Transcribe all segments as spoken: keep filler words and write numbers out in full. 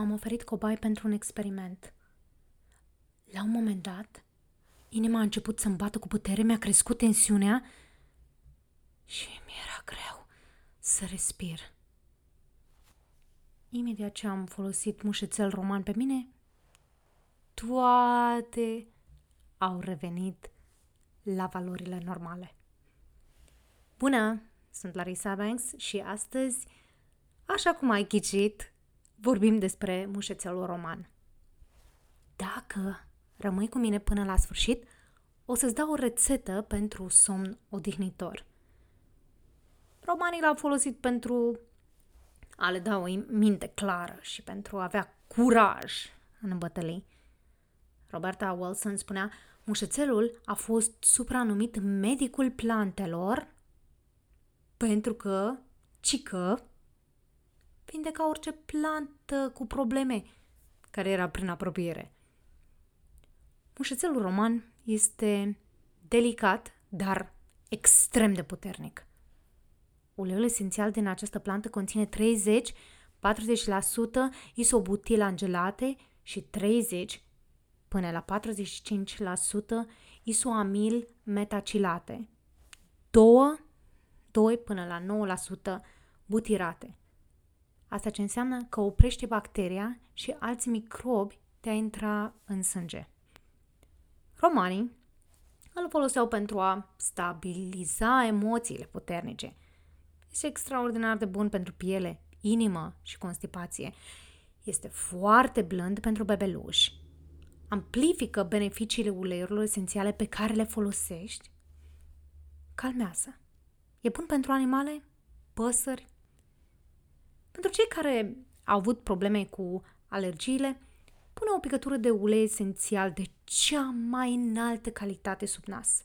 m-am oferit cobai pentru un experiment. La un moment dat, inima a început să-mi bată cu putere, mi-a crescut tensiunea și mi-era greu să respir. Imediat ce am folosit mușețel roman pe mine, toate au revenit la valorile normale. Bună! Sunt Larissa Banks și astăzi, așa cum ai ghicit, vorbim despre mușețelul roman. Dacă rămâi cu mine până la sfârșit, o să-ți dau o rețetă pentru somn odihnitor. Romanii l-au folosit pentru a le da o minte clară și pentru a avea curaj în bătălii. Roberta Wilson spunea, mușețelul a fost supranumit medicul plantelor pentru că, cică, vindeca orice plantă cu probleme care era prin apropiere. Mușețelul roman este delicat, dar extrem de puternic. Uleiul esențial din această plantă conține treizeci la patruzeci la sută isobutilangelate și treizeci până la patruzeci și cinci la sută isoamil metacilate, doi până la nouă la sută butirate. Asta ce înseamnă că oprește bacteria și alți microbi de a intra în sânge. Romanii îl foloseau pentru a stabiliza emoțiile puternice. Este extraordinar de bun pentru piele, inimă și constipație. Este foarte blând pentru bebeluși. Amplifică beneficiile uleiurilor esențiale pe care le folosești. Calmează. E bun pentru animale, păsări. Pentru cei care au avut probleme cu alergiile, pune o picătură de ulei esențial de cea mai înaltă calitate sub nas.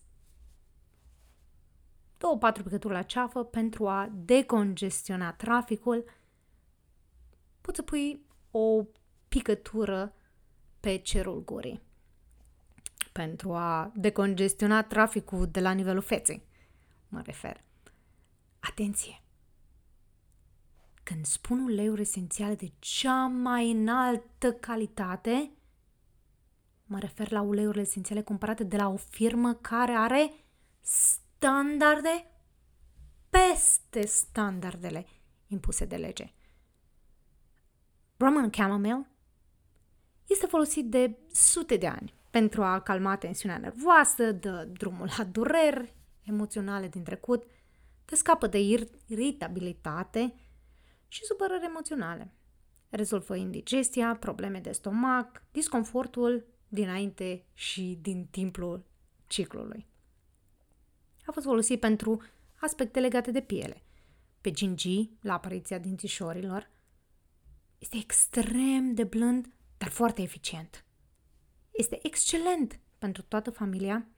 Două, patru picături la ceafă pentru a decongestiona traficul. Poți să pui o picătură pe cerul gurii pentru a decongestiona traficul de la nivelul feței. Mă refer. Atenție! Când spun uleiuri esențiale de cea mai înaltă calitate, mă refer la uleiurile esențiale cumpărate de la o firmă care are standarde peste standardele impuse de lege. Roman Chamomile este folosit de sute de ani pentru a calma tensiunea nervoasă, dă drumul la dureri emoționale din trecut, te scapă de iritabilitate și supărări emoționale. Rezolvă indigestia, probleme de stomac, disconfortul dinainte și din timpul ciclului. A fost folosit pentru aspecte legate de piele, pe gingii, la apariția dințișorilor. Este extrem de blând, dar foarte eficient. Este excelent pentru toată familia,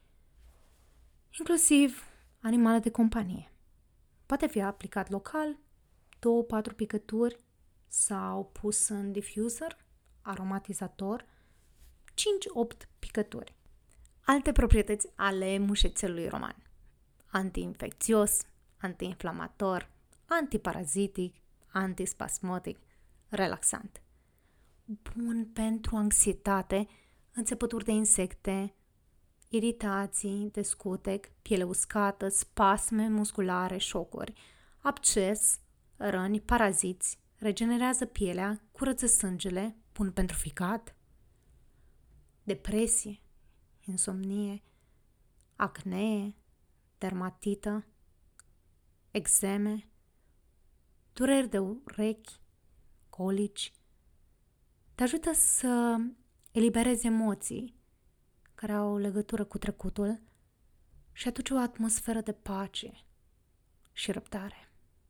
inclusiv animale de companie. Poate fi aplicat local, două patru picături sau pus în diffuser, aromatizator, cinci opt picături. Alte proprietăți ale mușețelului roman. Antiinfecțios, antiinflamator, antiparazitic, antispasmodic, relaxant. Bun pentru anxietate, înțepături de insecte, iritații de scutec, piele uscată, spasme musculare, șocuri, absces, răni, paraziți, regenerează pielea, curăță sângele, bun pentru ficat, depresie, insomnie, acnee, dermatită, eczeme, dureri de urechi, colici. Te ajută să eliberezi emoții care au legătură cu trecutul și aduce o atmosferă de pace și răbdare.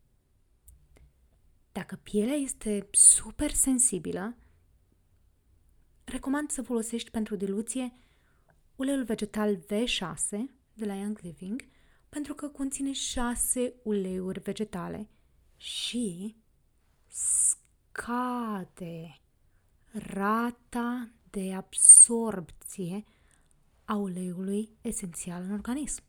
Dacă pielea este super sensibilă, recomand să folosești pentru diluție uleiul vegetal V șase de la Young Living pentru că conține șase uleiuri vegetale și scade rata de absorbție a uleiului esențial în organism.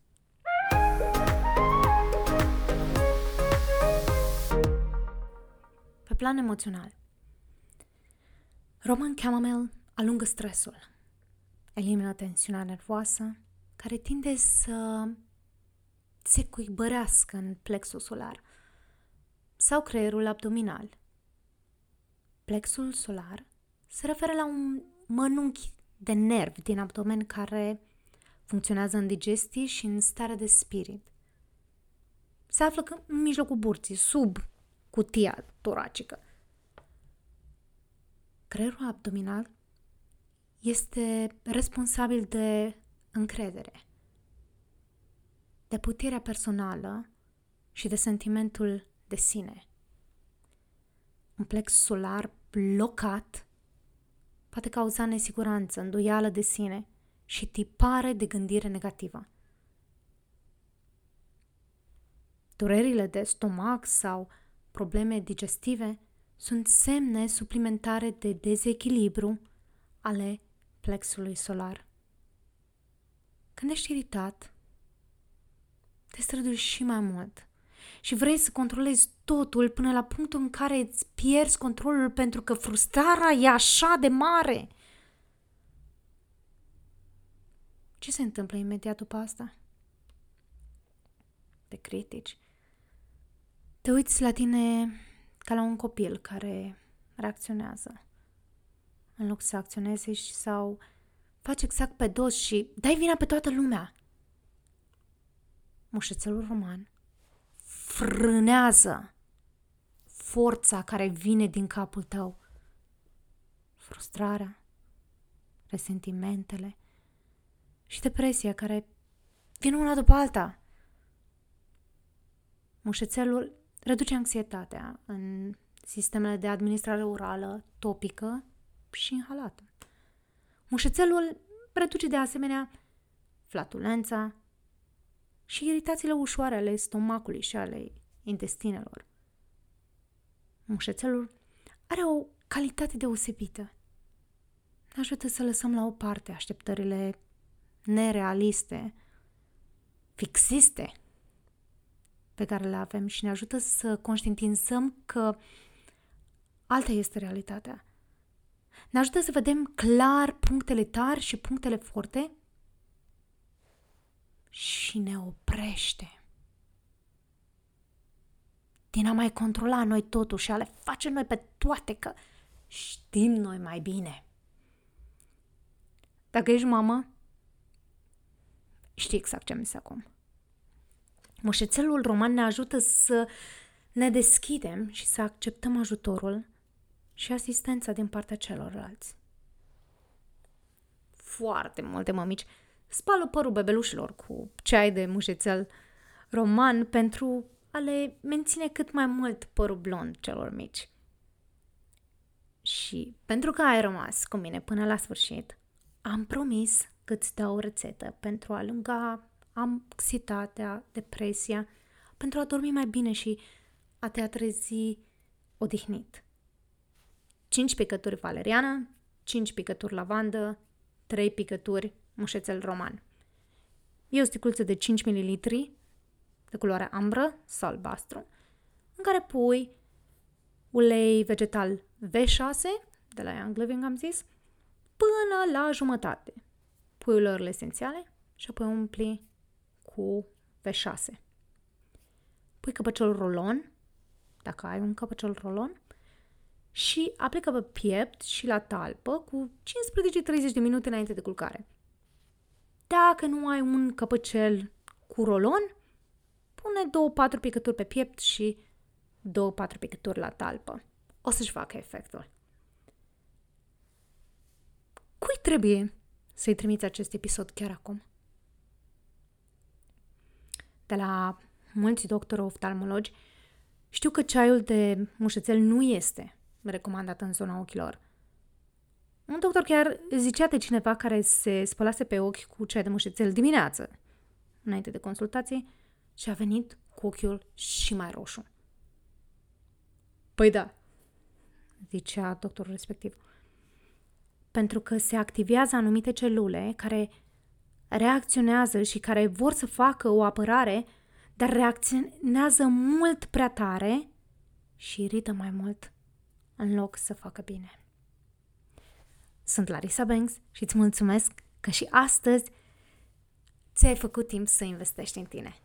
Pe plan emoțional, Roman Chamomile alungă stresul, elimină tensiunea nervoasă, care tinde să se cuibărească în plexul solar sau creierul abdominal. Plexul solar se referă la un mănunchi de nervi din abdomen care funcționează în digestie și în stare de spirit. Se află în mijlocul burții, sub cutia toracică. Creierul abdominal este responsabil de încredere, de puterea personală și de sentimentul de sine. Un plex solar blocat poate cauza nesiguranță, îndoială de sine și tipare de gândire negativă. Durerile de stomac sau probleme digestive sunt semne suplimentare de dezechilibru ale plexului solar. Când ești iritat, te străduiești și mai mult și vrei să controlezi totul până la punctul în care îți pierzi controlul pentru că frustrarea e așa de mare. Ce se întâmplă imediat după asta? Te critici. Te uiți la tine ca la un copil care reacționează în loc să acționeze și sau faci exact pe dos și dai vina pe toată lumea. Mușețelul roman frânează forța care vine din capul tău. Frustrarea, resentimentele și depresia care vin una după alta. Mușețelul reduce anxietatea în sistemele de administrare orală, topică și inhalată. Mușețelul reduce de asemenea flatulența și iritațiile ușoare ale stomacului și ale intestinelor. Mușețelul are o calitate deosebită. Ne ajută să lăsăm la o parte așteptările nerealiste, fixiste pe care le avem și ne ajută să conștientizăm că alta este realitatea. Ne ajută să vedem clar punctele tari și punctele forte și ne oprește din a mai controla noi totul și a le face noi pe toate, că știm noi mai bine. Dacă ești mamă, știi exact ce am zis acum. Mușețelul roman ne ajută să ne deschidem și să acceptăm ajutorul și asistența din partea celorlalți. Foarte multe mămici spală părul bebelușilor cu ceai de mușețel roman pentru a le menține cât mai mult părul blond celor mici. Și pentru că ai rămas cu mine până la sfârșit, am promis că îți dau o rețetă pentru a alunga anxietatea, depresia, pentru a dormi mai bine și a te trezi odihnit. cinci picături valeriană, cinci picături lavandă, trei picături mușețel roman. E o sticluță de cinci mililitri de culoare ambră sau albastru, în care pui ulei vegetal V șase, de la Young Living am zis, până la jumătate. Pui uleiurile esențiale și apoi umpli cu V șase. Pui căpăcelul rolon, dacă ai un căpăcel rolon, și aplică pe piept și la talpă cu cincisprezece treizeci de minute înainte de culcare. Dacă nu ai un căpăcel cu rolon, pune două patru picături pe piept și două patru picături la talpă. O să-și facă efectul. Cui trebuie să-i trimiți acest episod chiar acum? De la mulți doctori oftalmologi știu că ceaiul de mușețel nu este recomandat în zona ochilor. Un doctor chiar zicea de cineva care se spălase pe ochi cu ceai de mușețel dimineață, înainte de consultație, și a venit cu ochiul și mai roșu. Păi da, zicea doctorul respectiv, pentru că se activează anumite celule care reacționează și care vor să facă o apărare, dar reacționează mult prea tare și irită mai mult în loc să facă bine. Sunt Larisa Banks și îți mulțumesc că și astăzi ți-ai făcut timp să investești în tine.